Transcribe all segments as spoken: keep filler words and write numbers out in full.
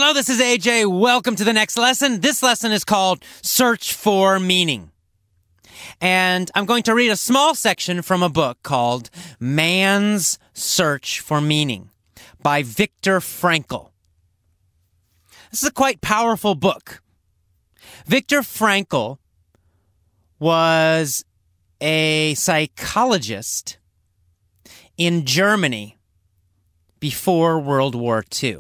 Hello, this is A J. Welcome to the next lesson. This lesson is called Search for Meaning. And I'm going to read a small section from a book called Man's Search for Meaning by Viktor Frankl. This is a quite powerful book. Viktor Frankl was a psychologist in Germany before World War Two.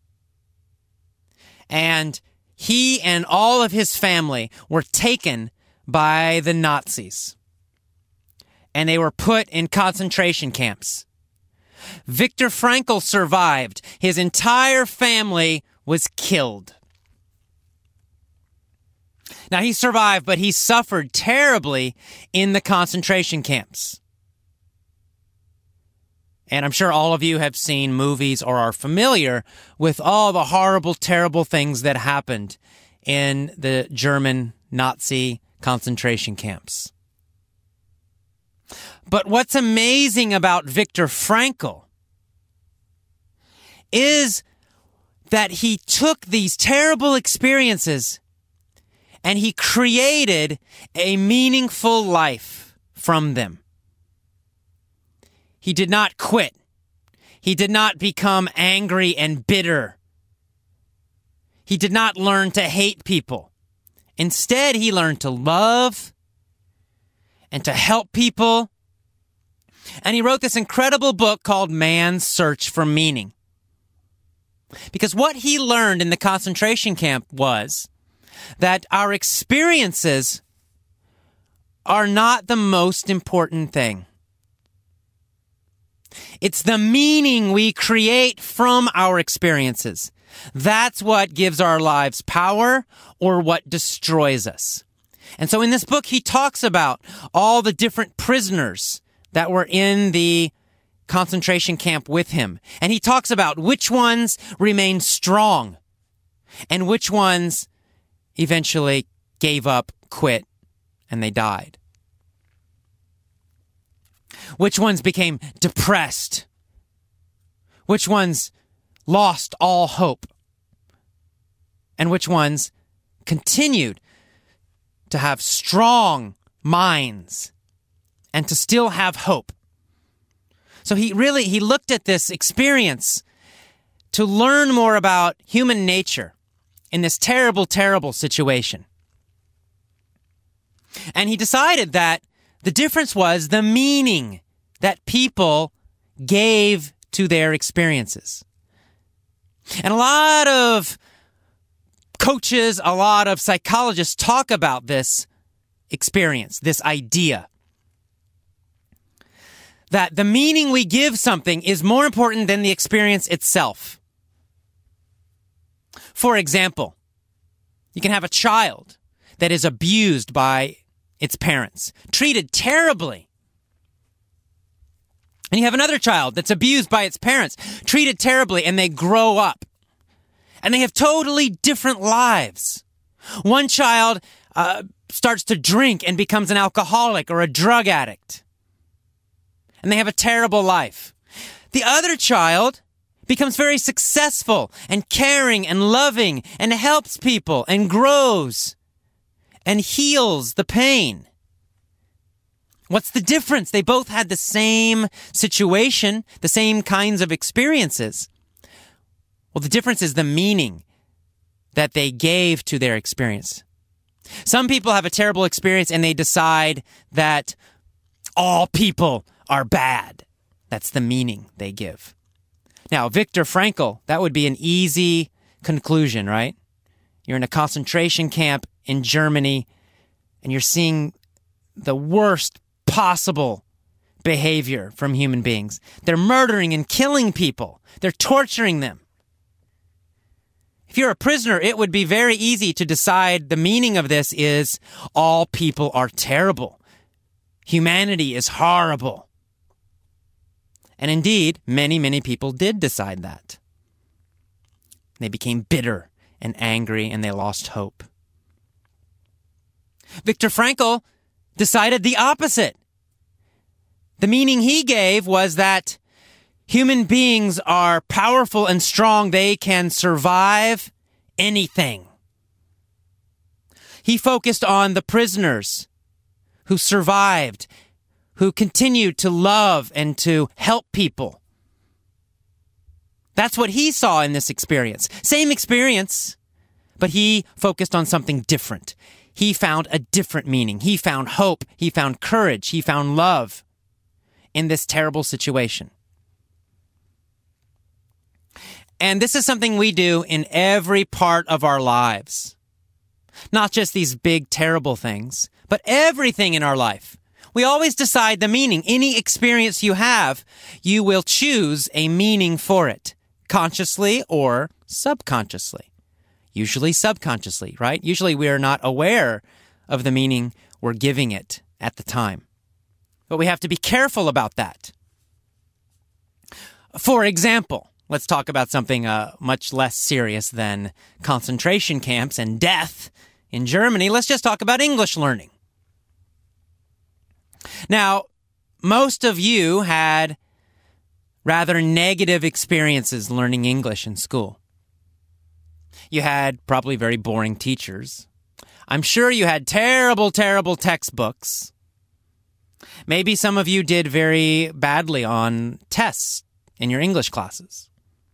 And he and all of his family were taken by the Nazis. And they were put in concentration camps. Viktor Frankl survived. His entire family was killed. Now, he survived, but he suffered terribly in the concentration camps. And I'm sure all of you have seen movies or are familiar with all the horrible, terrible things that happened in the German Nazi concentration camps. But what's amazing about Viktor Frankl is that he took these terrible experiences and he created a meaningful life from them. He did not quit. He did not become angry and bitter. He did not learn to hate people. Instead, he learned to love and to help people. And he wrote this incredible book called Man's Search for Meaning. Because what he learned in the concentration camp was that our experiences are not the most important thing. It's the meaning we create from our experiences. That's what gives our lives power or what destroys us. And so in this book, he talks about all the different prisoners that were in the concentration camp with him. And he talks about which ones remained strong and which ones eventually gave up, quit, and they died. Which ones became depressed? Which ones lost all hope? And which ones continued to have strong minds and to still have hope? So he really, he looked at this experience to learn more about human nature in this terrible, terrible situation. And he decided that the difference was the meaning that people gave to their experiences. And a lot of coaches, a lot of psychologists talk about this experience, this idea. That the meaning we give something is more important than the experience itself. For example, you can have a child that is abused by its parents, treated terribly. And you have another child that's abused by its parents, treated terribly, and they grow up. And they have totally different lives. One child uh, starts to drink and becomes an alcoholic or a drug addict. And they have a terrible life. The other child becomes very successful and caring and loving and helps people and grows and heals the pain. What's the difference? They both had the same situation, the same kinds of experiences. Well, the difference is the meaning that they gave to their experience. Some people have a terrible experience and they decide that all people are bad. That's the meaning they give. Now, Viktor Frankl, that would be an easy conclusion, right? You're in a concentration camp in Germany and you're seeing the worst possible behavior from human beings. They're murdering and killing people. They're torturing them. If you're a prisoner, it would be very easy to decide the meaning of this is all people are terrible. Humanity is horrible. And indeed, many, many people did decide that. They became bitter and angry and they lost hope. Viktor Frankl decided the opposite. The meaning he gave was that Human beings are powerful and strong. They can survive anything. He focused on the prisoners who survived, who continued to love and to help people. That's what he saw in this experience. Same experience, but he focused on something different. He found a different meaning. He found hope. He found courage. He found love in this terrible situation. And this is something we do in every part of our lives. Not just these big, terrible things, but everything in our life. We always decide the meaning. Any experience you have, you will choose a meaning for it, consciously or subconsciously. Usually subconsciously, right? Usually we are not aware of the meaning we're giving it at the time. But we have to be careful about that. For example, let's talk about something uh, much less serious than concentration camps and death in Germany. Let's just talk about English learning. Now, most of you had rather negative experiences learning English in school. You had probably very boring teachers. I'm sure you had terrible, terrible textbooks. Maybe some of you did very badly on tests in your English classes.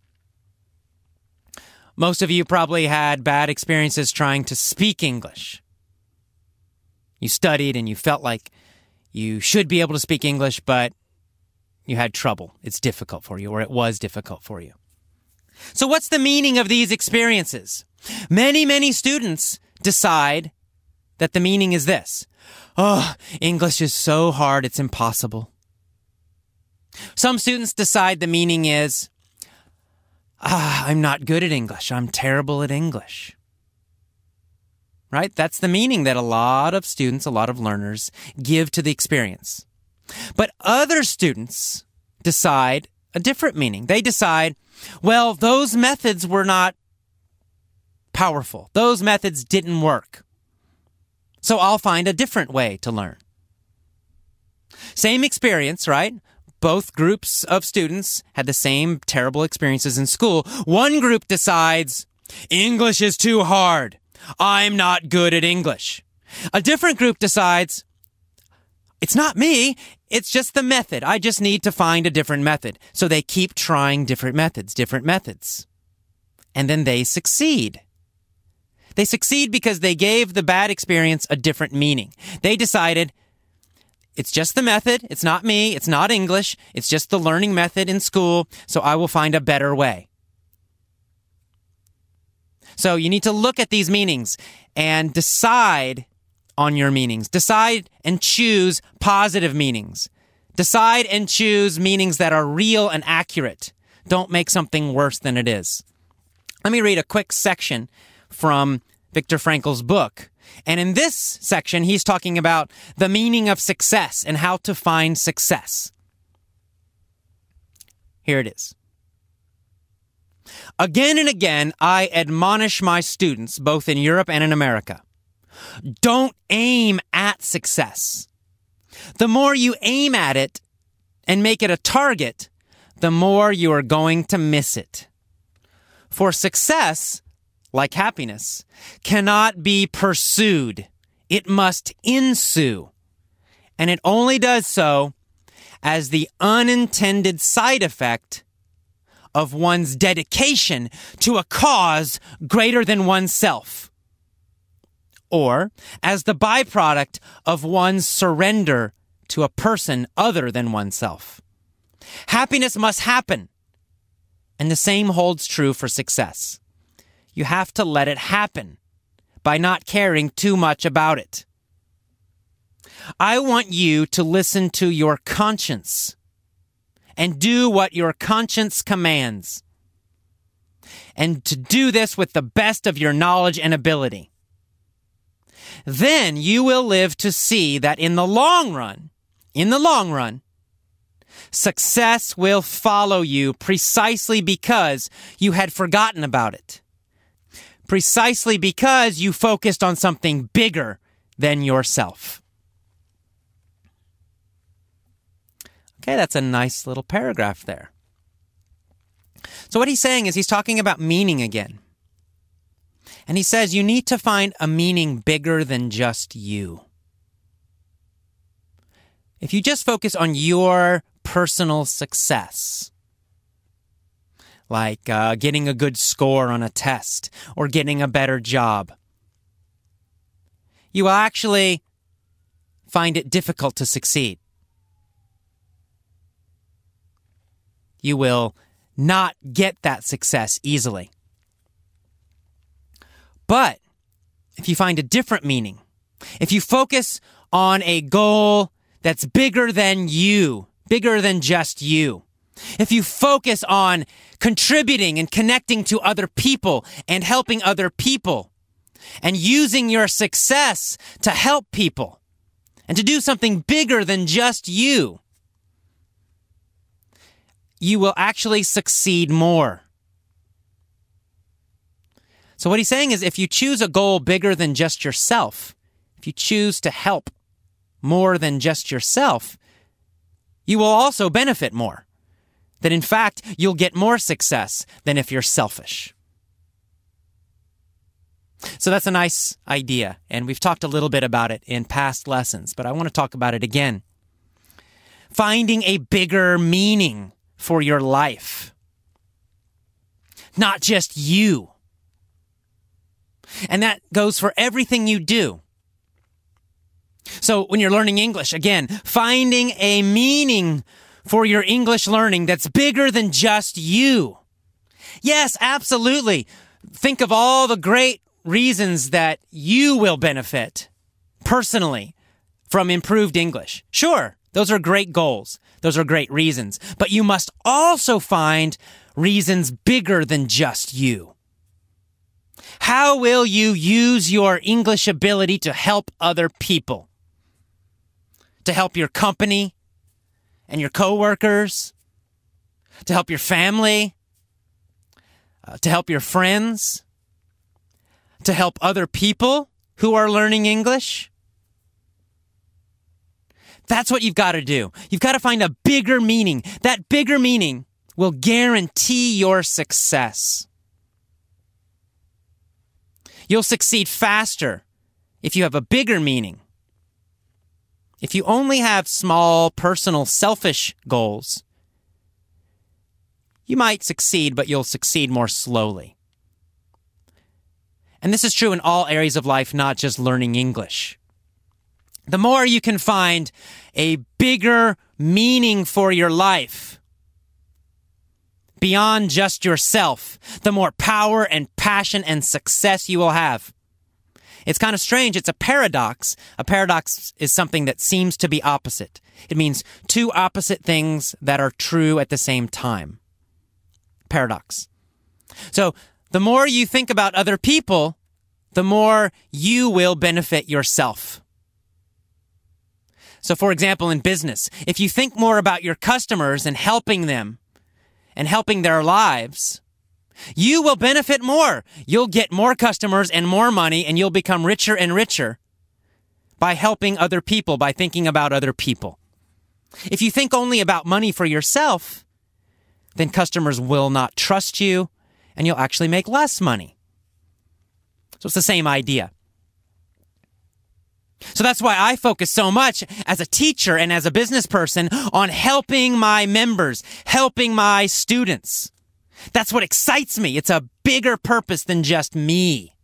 Most of you probably had bad experiences trying to speak English. You studied and you felt like you should be able to speak English, but you had trouble. It's difficult for you, or it was difficult for you. So what's the meaning of these experiences? Many, many students decide that the meaning is this. Oh, English is so hard, it's impossible. Some students decide the meaning is, ah, I'm not good at English. I'm terrible at English. Right? That's the meaning that a lot of students, a lot of learners give to the experience. But other students decide a different meaning. They decide, well, those methods were not powerful. Those methods didn't work. So I'll find a different way to learn. Same experience, right? Both groups of students had the same terrible experiences in school. One group decides, English is too hard. I'm not good at English. A different group decides, it's not me. It's just the method. I just need to find a different method. So they keep trying different methods, different methods. And then they succeed. They succeed because they gave the bad experience a different meaning. They decided, it's just the method. It's not me. It's not English. It's just the learning method in school. So I will find a better way. So you need to look at these meanings and decide on your meanings. Decide and choose positive meanings. Decide and choose meanings that are real and accurate. Don't make something worse than it is. Let me read a quick section from Viktor Frankl's book. And in this section, he's talking about the meaning of success and how to find success. Here it is. Again and again, I admonish my students, both in Europe and in America, don't aim at success. The more you aim at it and make it a target, the more you are going to miss it. For success, like happiness, cannot be pursued. It must ensue. And it only does so as the unintended side effect of one's dedication to a cause greater than oneself, or as the byproduct of one's surrender to a person other than oneself. Happiness must happen, and the same holds true for success. You have to let it happen by not caring too much about it. I want you to listen to your conscience and do what your conscience commands, and to do this with the best of your knowledge and ability. Then you will live to see that in the long run, in the long run, success will follow you precisely because you had forgotten about it. Precisely because you focused on something bigger than yourself. Okay, that's a nice little paragraph there. So what he's saying is he's talking about meaning again. And he says you need to find a meaning bigger than just you. If you just focus on your personal success, like uh, getting a good score on a test or getting a better job, you will actually find it difficult to succeed. You will not get that success easily. But if you find a different meaning, if you focus on a goal that's bigger than you, bigger than just you, if you focus on contributing and connecting to other people and helping other people and using your success to help people and to do something bigger than just you, you will actually succeed more. So what he's saying is if you choose a goal bigger than just yourself, if you choose to help more than just yourself, you will also benefit more. That in fact, you'll get more success than if you're selfish. So that's a nice idea, and we've talked a little bit about it in past lessons, but I want to talk about it again. Finding a bigger meaning for your life. Not just you. And that goes for everything you do. So when you're learning English, again, finding a meaning for your English learning that's bigger than just you. Yes, absolutely. Think of all the great reasons that you will benefit personally from improved English. Sure, those are great goals. Those are great reasons. But you must also find reasons bigger than just you. How will you use your English ability to help other people? To help your company and your coworkers? To help your family? Uh, to help your friends? To help other people who are learning English? That's what you've got to do. You've got to find a bigger meaning. That bigger meaning will guarantee your success. You'll succeed faster if you have a bigger meaning. If you only have small, personal, selfish goals, you might succeed, but you'll succeed more slowly. And this is true in all areas of life, not just learning English. The more you can find a bigger meaning for your life beyond just yourself, the more power and passion and success you will have. It's kind of strange. It's a paradox. A paradox is something that seems to be opposite. It means two opposite things that are true at the same time. Paradox. So the more you think about other people, the more you will benefit yourself. So for example, in business, if you think more about your customers and helping them and helping their lives, you will benefit more. You'll get more customers and more money, and you'll become richer and richer by helping other people, by thinking about other people. If you think only about money for yourself, then customers will not trust you, and you'll actually make less money. So it's the same idea. So that's why I focus so much as a teacher and as a business person on helping my members, helping my students. That's what excites me. It's a bigger purpose than just me.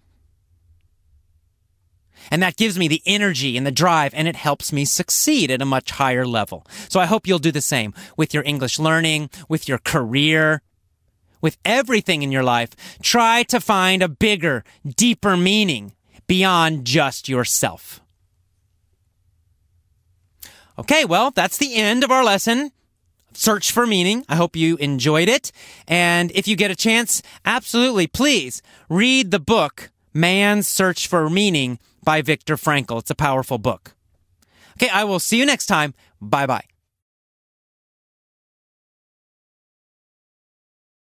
And that gives me the energy and the drive, and it helps me succeed at a much higher level. So I hope you'll do the same with your English learning, with your career, with everything in your life. Try to find a bigger, deeper meaning beyond just yourself. Okay, well, that's the end of our lesson. Search for meaning. I hope you enjoyed it. And if you get a chance, absolutely, please read the book, Man's Search for Meaning by Viktor Frankl. It's a powerful book. Okay, I will see you next time. Bye-bye.